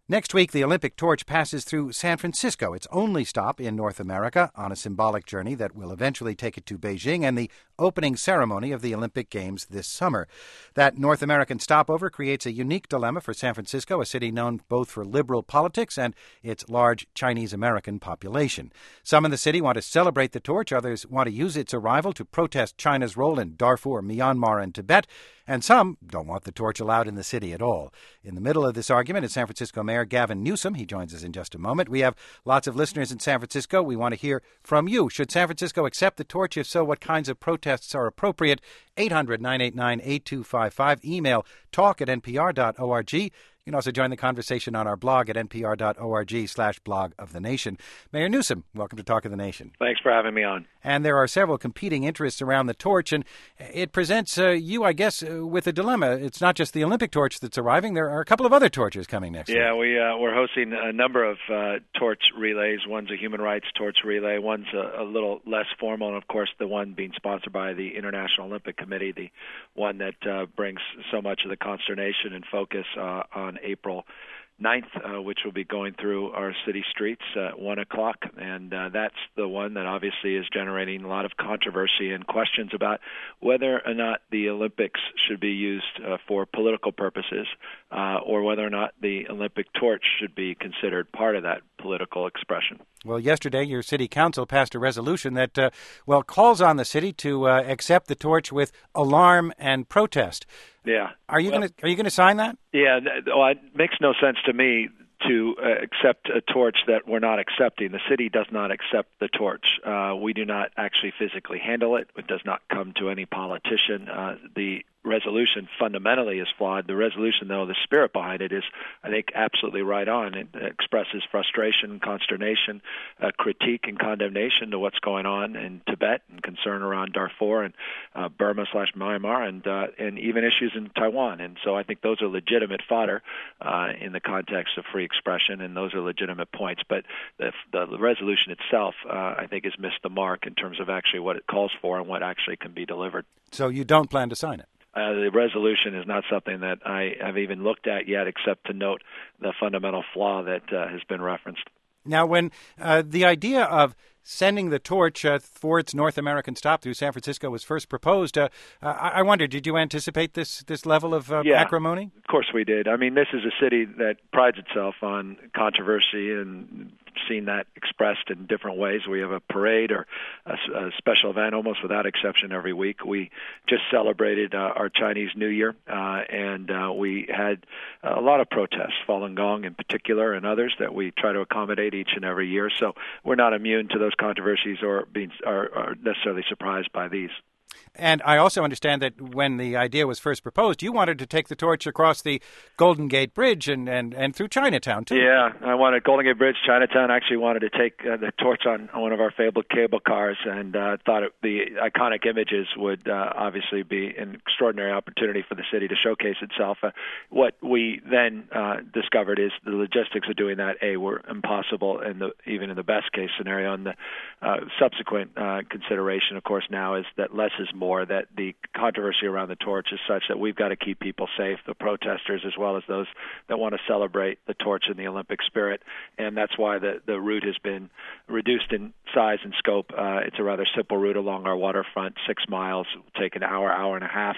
Next week, the Olympic torch passes through San Francisco, its only stop in North America, on a symbolic journey that will eventually take it to Beijing and the opening ceremony of the Olympic Games this summer. That North American stopover creates a unique dilemma for San Francisco, a city known both for liberal politics and its large Chinese-American population. Some in the city want to celebrate the torch, others want to use its arrival to protest China's role in Darfur, Myanmar, and Tibet, and some don't want the torch allowed in the city at all. In the middle of this argument is San Francisco Mayor Gavin Newsom. He joins us in just a moment. We have lots of listeners in San Francisco. We want to hear from you. Should San Francisco accept the torch? If so, what kinds of protests are appropriate? 800-989-8255. Email talk@npr.org. You can also join the conversation on our blog at npr.org/blog of the nation. Mayor Newsom, welcome to Talk of the Nation. Thanks for having me on. And there are several competing interests around the torch, and it presents you, I guess, with a dilemma. It's not just the Olympic torch that's arriving. There are a couple of other torches coming next week. Yeah, we're hosting a number of torch relays. One's a human rights torch relay. One's a little less formal, and, of course, the one being sponsored by the International Olympic Committee, the one that brings so much of the consternation and focus on April 9th, which will be going through our city streets at 1 o'clock. And that's the one that obviously is generating a lot of controversy and questions about whether or not the Olympics should be used for political purposes or whether or not the Olympic torch should be considered part of that political expression. Well, yesterday your city council passed a resolution that, calls on the city to accept the torch with alarm and protest. Yeah. Are you going to sign that? Yeah. Well, it makes no sense to me to accept a torch that we're not accepting. The city does not accept the torch. We do not actually physically handle it. It does not come to any politician. The resolution fundamentally is flawed. The resolution, though, the spirit behind it is, I think, absolutely right on. It expresses frustration, consternation, critique and condemnation to what's going on in Tibet and concern around Darfur and Burma/Myanmar and even issues in Taiwan. And so I think those are legitimate fodder in the context of free expression, and those are legitimate points. But the resolution itself, I think, has missed the mark in terms of actually what it calls for and what actually can be delivered. So you don't plan to sign it? The resolution is not something that I have even looked at yet, except to note the fundamental flaw that has been referenced. Now, when the idea of sending the torch for its North American stop through San Francisco was first proposed, I wonder, did you anticipate this level of acrimony? Of course we did. I mean, this is a city that prides itself on controversy and seen that expressed in different ways. We have a parade or a special event almost without exception every week. We just celebrated our Chinese New Year, and we had a lot of protests, Falun Gong in particular and others that we try to accommodate each and every year. So we're not immune to those controversies or are necessarily surprised by these. And I also understand that when the idea was first proposed, you wanted to take the torch across the Golden Gate Bridge and through Chinatown, too. Yeah, I wanted Golden Gate Bridge, Chinatown. I actually wanted to take the torch on one of our fabled cable cars and thought the iconic images would obviously be an extraordinary opportunity for the city to showcase itself. What we then discovered is the logistics of doing that, were impossible, even in the best case scenario. And the subsequent consideration, of course, now is that less is more, that the controversy around the torch is such that we've got to keep people safe, the protesters as well as those that want to celebrate the torch and the Olympic spirit. And that's why the route has been reduced in size and scope. It's a rather simple route along our waterfront, 6 miles, will take an hour and a half.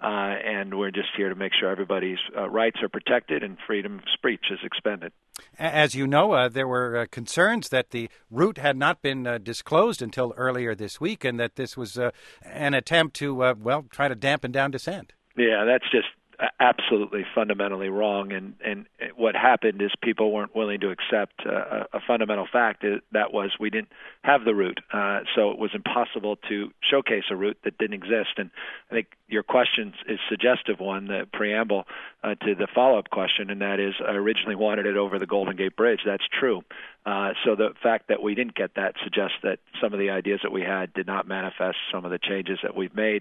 And we're just here to make sure everybody's rights are protected and freedom of speech is expended. As you know, there were concerns that the route had not been disclosed until earlier this week and that this was an attempt to, try to dampen down dissent. Yeah, that's just absolutely fundamentally wrong. And what happened is people weren't willing to accept a fundamental fact that was we didn't have the route. So it was impossible to showcase a route that didn't exist. And I think your question is suggestive one, the preamble to the follow-up question, and that is I originally wanted it over the Golden Gate Bridge. That's true. So the fact that we didn't get that suggests that some of the ideas that we had did not manifest some of the changes that we've made.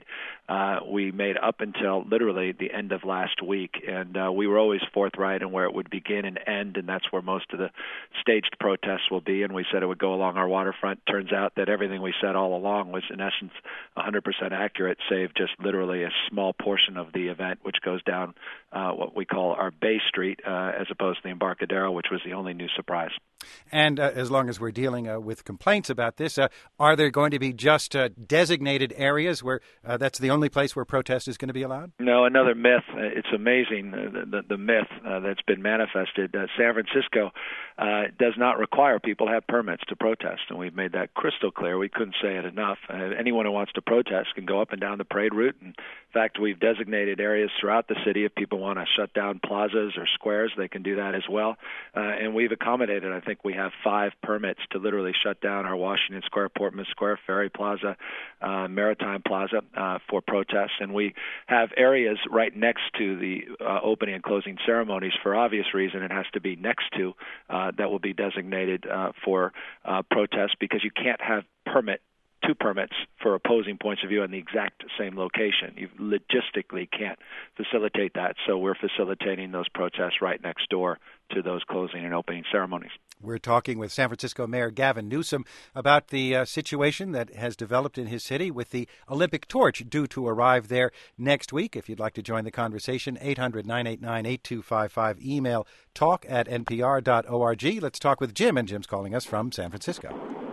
We made up until literally the end of last week, and we were always forthright in where it would begin and end, and that's where most of the staged protests will be, and we said it would go along our waterfront. Turns out that everything we said all along was in essence 100% accurate, save just literally a small portion of the event, which goes down what we call our Bay Street, as opposed to the Embarcadero, which was the only new surprise. And as long as we're dealing with complaints about this, are there going to be just designated areas where that's the only place where protest is going to be allowed? No, another myth. It's amazing, the myth that's been manifested. San Francisco does not require people to have permits to protest, and we've made that crystal clear. We couldn't say it enough. Anyone who wants to protest can go up and down the parade route. And in fact, we've designated areas throughout the city. If people want to shut down plazas or squares, they can do that as well. And we've accommodated, I think we have 5 permits to literally shut down our Washington Square, Portman Square, Ferry Plaza, Maritime Plaza for protests. And we have areas right next to the opening and closing ceremonies for obvious reason. It has to be next to that will be designated for protests, because you can't have two permits for opposing points of view in the exact same location. You logistically can't facilitate that. So we're facilitating those protests right next door to those closing and opening ceremonies. We're talking with San Francisco Mayor Gavin Newsom about the situation that has developed in his city with the Olympic torch due to arrive there next week. If you'd like to join the conversation, 800-989-8255. Email talk@npr.org. Let's talk with Jim, and Jim's calling us from San Francisco.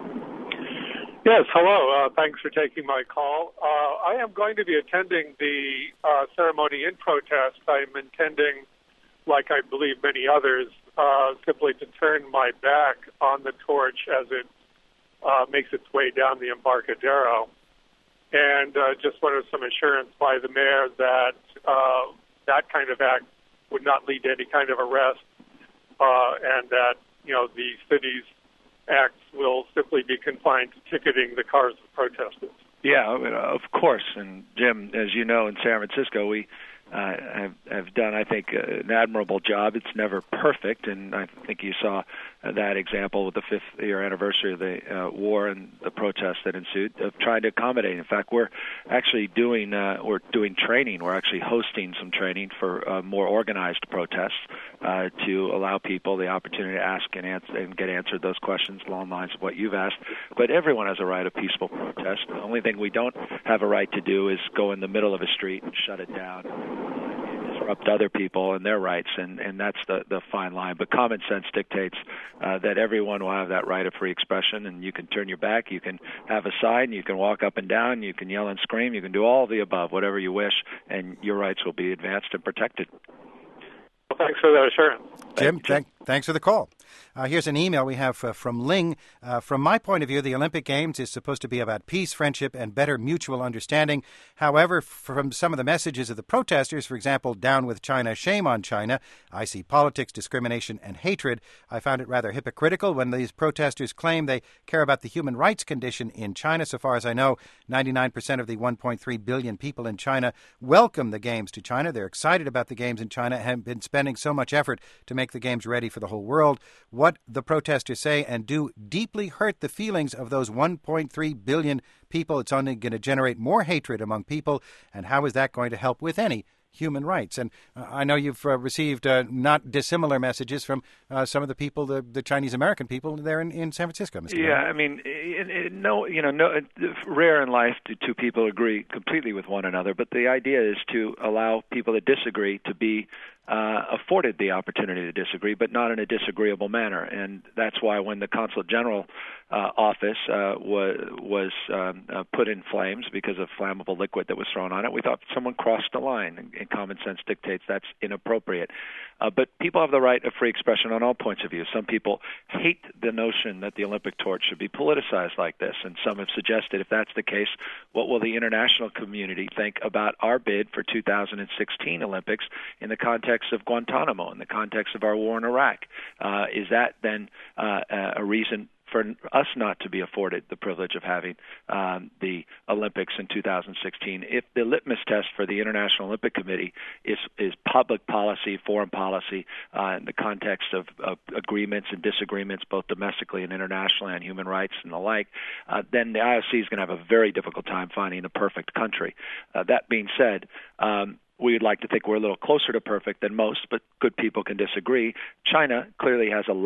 Yes, hello. Thanks for taking my call. I am going to be attending the ceremony in protest. I'm intending, like I believe many others, simply to turn my back on the torch as it makes its way down the Embarcadero. And just wanted some assurance by the mayor that that kind of act would not lead to any kind of arrest, and that, the city's acts will simply be confined to ticketing the cars of protesters. Yeah, of course. And Jim, as you know, in San Francisco, we have done, I think, an admirable job. It's never perfect, and I think you saw that example with the 5th-year anniversary of the war and the protests that ensued, of trying to accommodate. In fact, we're actually doing training. We're actually hosting some training for more organized protests to allow people the opportunity to ask and get answered those questions along the lines of what you've asked. But everyone has a right of peaceful protest. The only thing we don't have a right to do is go in the middle of a street and shut it down and disrupt other people and their rights, and that's the fine line. But common sense dictates that everyone will have that right of free expression, and you can turn your back, you can have a sign, you can walk up and down, you can yell and scream, you can do all of the above, whatever you wish, and your rights will be advanced and protected. Well, thanks for that assurance. Jim, thanks for the call. Here's an email we have from Ling. From my point of view, the Olympic Games is supposed to be about peace, friendship, and better mutual understanding. However, from some of the messages of the protesters, for example, down with China, shame on China, I see politics, discrimination, and hatred. I found it rather hypocritical when these protesters claim they care about the human rights condition in China. So far as I know, 99% of the 1.3 billion people in China welcome the Games to China. They're excited about the Games in China and have been spending so much effort to make the Games ready for the whole world. What the protesters say and do deeply hurt the feelings of those 1.3 billion people. It's only going to generate more hatred among people. And how is that going to help with any human rights? And I know you've received not dissimilar messages from some of the people, the Chinese-American people there in San Francisco, Mr. Yeah, Mayor. I mean, rare in life do two people agree completely with one another, but the idea is to allow people that disagree to be afforded the opportunity to disagree, but not in a disagreeable manner. And that's why when the Consulate General office was put in flames because of flammable liquid that was thrown on it, we thought someone crossed the line, and common sense dictates that's inappropriate. But people have the right of free expression on all points of view. Some people hate the notion that the Olympic torch should be politicized like this, and some have suggested if that's the case, what will the international community think about our bid for 2016 Olympics in the context of Guantanamo, in the context of our war in Iraq? Is that then a reason for us not to be afforded the privilege of having the Olympics in 2016? If the litmus test for the International Olympic Committee is public policy, foreign policy, in the context of agreements and disagreements, both domestically and internationally, on human rights and the like, then the IOC is going to have a very difficult time finding the perfect country. That being said, we would like to think we're a little closer to perfect than most, but good people can disagree. China clearly has a lot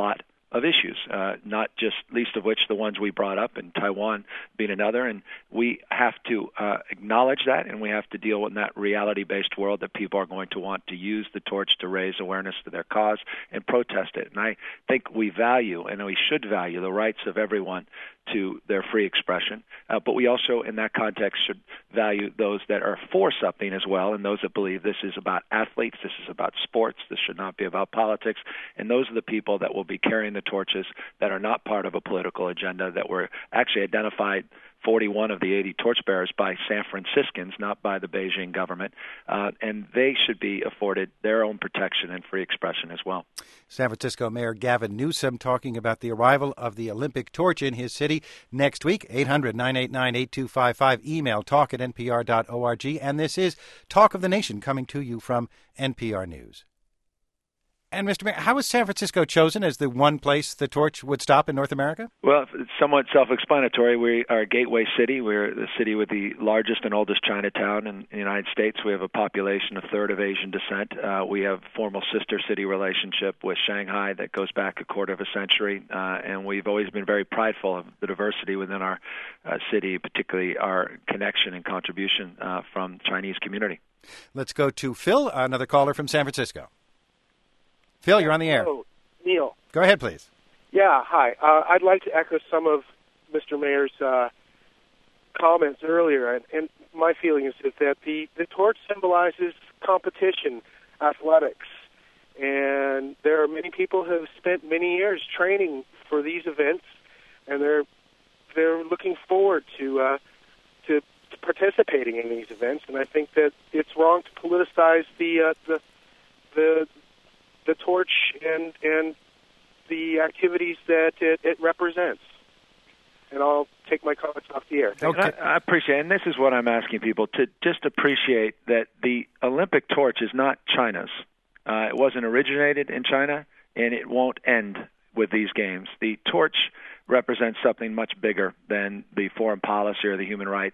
of issues, not just least of which the ones we brought up, and Taiwan being another. And we have to acknowledge that, and we have to deal with that reality-based world that people are going to want to use the torch to raise awareness to their cause and protest it. And I think we value, and we should value, the rights of everyone to their free expression. But we also, in that context, should value those that are for something as well, and those that believe this is about athletes, this is about sports, this should not be about politics. And those are the people that will be carrying the torches that are not part of a political agenda, that were actually identified 41 of the 80 torchbearers by San Franciscans, not by the Beijing government, and they should be afforded their own protection and free expression as well. San Francisco Mayor Gavin Newsom talking about the arrival of the Olympic torch in his city next week. 800-989-8255. Email talk@npr.org. And this is Talk of the Nation, coming to you from NPR News. And, Mr. Mayor, how was San Francisco chosen as the one place the torch would stop in North America? Well, it's somewhat self-explanatory. We are a gateway city. We're the city with the largest and oldest Chinatown in the United States. We have a population a third of Asian descent. We have a formal sister city relationship with Shanghai that goes back a quarter of a century. And we've always been very prideful of the diversity within our city, particularly our connection and contribution from the Chinese community. Let's go to Phil, another caller from San Francisco. Phil, you're on the air. Hello, Neil. Go ahead, please. Yeah, hi. I'd like to echo some of Mr. Mayor's comments earlier, and my feeling is that the torch symbolizes competition, athletics, and there are many people who have spent many years training for these events, and they're looking forward to participating in these events. And I think that it's wrong to politicize the torch and the activities that it represents. And I'll take my comments off the air. Okay. I appreciate it. And this is what I'm asking people, to just appreciate that the Olympic torch is not China's. It wasn't originated in China, and it won't end with these games. The torch represents something much bigger than the foreign policy or the human rights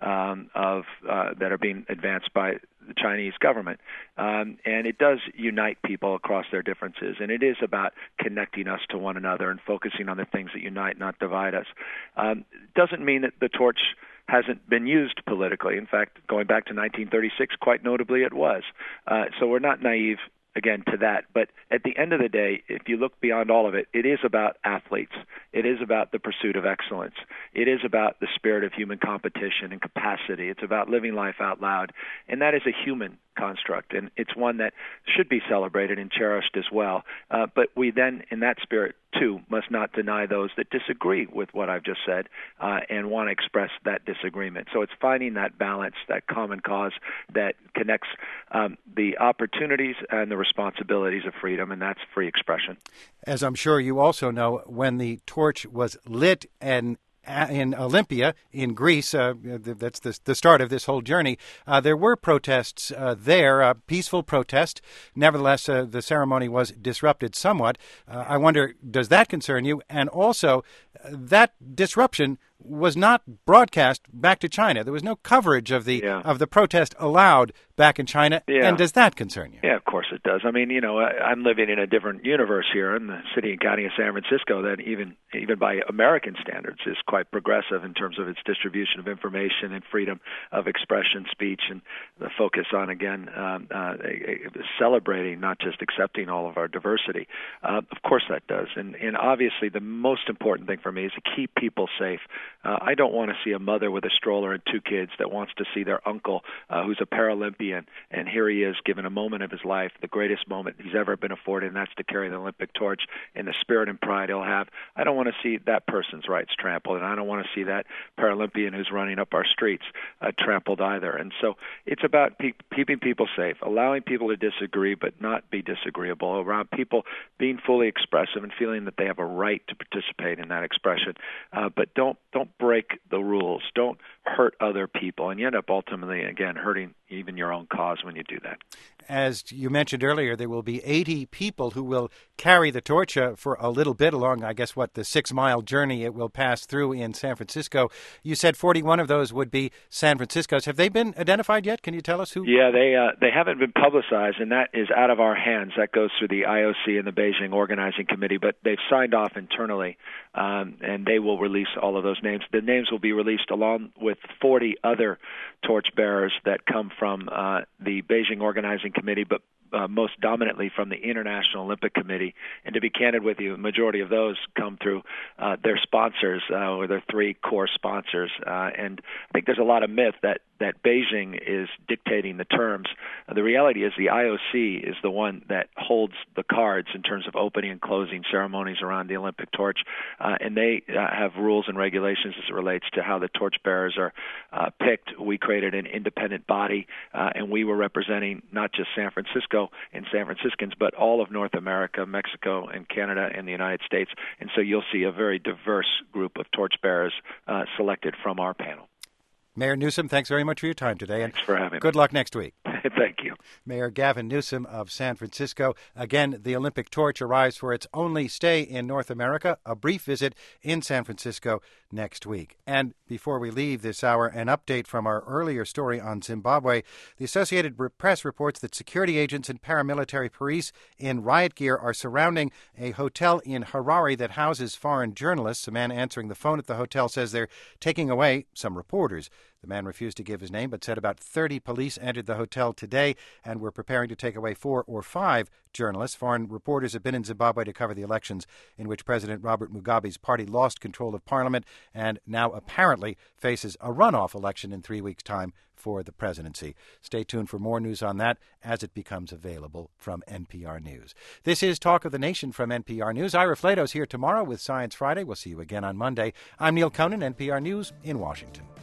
that are being advanced by the Chinese government. And it does unite people across their differences, and it is about connecting us to one another and focusing on the things that unite, not divide us. It doesn't mean that the torch hasn't been used politically. In fact, going back to 1936, quite notably it was. So we're not naive, again, to that. But at the end of the day, if you look beyond all of it, it is about athletes. It is about the pursuit of excellence. It is about the spirit of human competition and capacity. It's about living life out loud. And that is a human construct, and it's one that should be celebrated and cherished as well. But we then, in that spirit, too, must not deny those that disagree with what I've just said and want to express that disagreement. So it's finding that balance, that common cause that connects the opportunities and the responsibilities of freedom, and that's free expression. As I'm sure you also know, when the torch was lit and in Olympia, in Greece, that's the start of this whole journey. There were protests there, peaceful protest. Nevertheless, the ceremony was disrupted somewhat. I wonder, does that concern you? And also, that disruption was not broadcast back to China. There was no coverage of the protest allowed back in China. Yeah. And does that concern you? Yeah, of course it does. I mean, I'm living in a different universe here in the city and county of San Francisco that even by American standards is quite progressive in terms of its distribution of information and freedom of expression, speech, and the focus on, again, celebrating, not just accepting all of our diversity. Of course that does. And obviously the most important thing for me is to keep people safe. I don't want to see a mother with a stroller and two kids that wants to see their uncle, who's a Paralympian, and here he is given a moment of his life, the greatest moment he's ever been afforded, and that's to carry the Olympic torch and the spirit and pride he'll have. I don't want to see that person's rights trampled, and I don't want to see that Paralympian who's running up our streets trampled either. And so it's about keeping people safe, allowing people to disagree but not be disagreeable, around people being fully expressive and feeling that they have a right to participate in that expression. But don't break the rules. Don't hurt other people, and you end up ultimately, again, hurting even your own cause when you do that. As you mentioned earlier, there will be 80 people who will carry the torch for a little bit along, I guess, the 6-mile journey it will pass through in San Francisco. You said 41 of those would be San Francisco's. Have they been identified yet? Can you tell us who? Yeah, they haven't been publicized, and that is out of our hands. That goes through the IOC and the Beijing Organizing Committee, but they've signed off internally, and they will release all of those names. The names will be released along with 40 other torchbearers that come from the Beijing Organizing Committee, but most dominantly from the International Olympic Committee. And to be candid with you, the majority of those come through their sponsors, or their 3 core sponsors. And I think there's a lot of myth that Beijing is dictating the terms. The reality is the IOC is the one that holds the cards in terms of opening and closing ceremonies around the Olympic torch, and they have rules and regulations as it relates to how the torchbearers are picked. We created an independent body, and we were representing not just San Francisco and San Franciscans, but all of North America, Mexico, and Canada, and the United States. And so you'll see a very diverse group of torchbearers selected from our panel. Mayor Newsom, thanks very much for your time today. Thanks for having me. Good luck next week. Thank you. Mayor Gavin Newsom of San Francisco. Again, the Olympic torch arrives for its only stay in North America, a brief visit in San Francisco next week. And before we leave this hour, an update from our earlier story on Zimbabwe. The Associated Press reports that security agents and paramilitary police in riot gear are surrounding a hotel in Harare that houses foreign journalists. A man answering the phone at the hotel says they're taking away some reporters. The man refused to give his name, but said about 30 police entered the hotel today and were preparing to take away 4 or 5 journalists. Foreign reporters have been in Zimbabwe to cover the elections in which President Robert Mugabe's party lost control of parliament and now apparently faces a runoff election in 3 weeks' time for the presidency. Stay tuned for more news on that as it becomes available from NPR News. This is Talk of the Nation from NPR News. Ira Flato's here tomorrow with Science Friday. We'll see you again on Monday. I'm Neil Conan, NPR News in Washington.